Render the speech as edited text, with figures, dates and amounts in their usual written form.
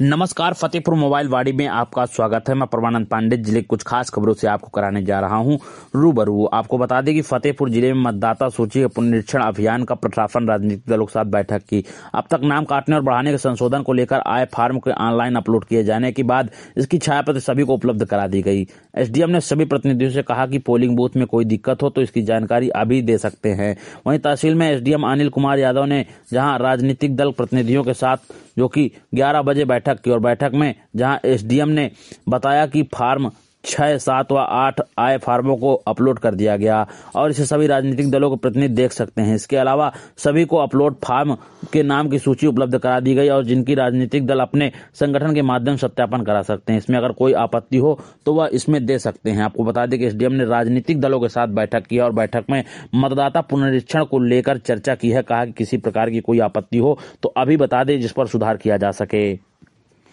नमस्कार, फतेहपुर मोबाइल वाड़ी में आपका स्वागत है। मैं परमानंद पांडे जिले की कुछ खास खबरों से आपको कराने जा रहा हूं रूबरू। आपको बता दें कि फतेहपुर जिले में मतदाता सूची के पुनरीक्षण अभियान का प्रशासन राजनीतिक दलों के साथ बैठक की। अब तक नाम काटने और बढ़ाने के संशोधन को लेकर आए फार्म के ऑनलाइन अपलोड किए जाने के बाद इसकी छायाप्रति सभी को उपलब्ध करा दी गई। एसडीएम ने सभी प्रतिनिधियों से कहा कि पोलिंग बूथ में कोई दिक्कत हो तो इसकी जानकारी अभी दे सकते हैं। वहीं तहसील में एसडीएम अनिल कुमार यादव ने जहां राजनीतिक दल प्रतिनिधियों के साथ जो कि 11 बजे बैठक की और बैठक में जहां एसडीएम ने बताया कि फार्म 6, 7 व 8 आए फार्मों को अपलोड कर दिया गया और इसे सभी राजनीतिक दलों के प्रतिनिधि देख सकते हैं। इसके अलावा सभी को अपलोड फार्म के नाम की सूची उपलब्ध करा दी गई और जिनकी राजनीतिक दल अपने संगठन के माध्यम से सत्यापन करा सकते हैं। इसमें अगर कोई आपत्ति हो तो वह इसमें दे सकते हैं। आपको बता दें कि एसडीएम ने राजनीतिक दलों के साथ बैठक की और बैठक में मतदाता पुनरीक्षण को लेकर चर्चा की है। कहा कि किसी प्रकार की कोई आपत्ति हो तो अभी बता दें जिस पर सुधार किया जा सके।